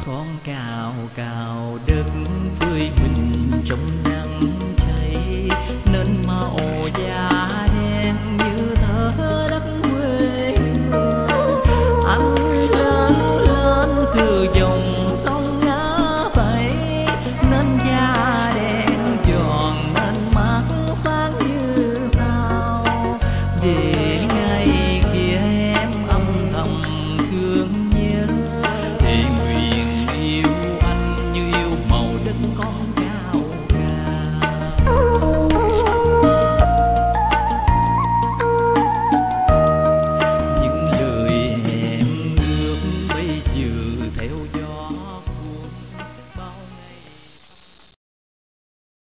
con cào cào đất tươi mình trong nắng cháy nên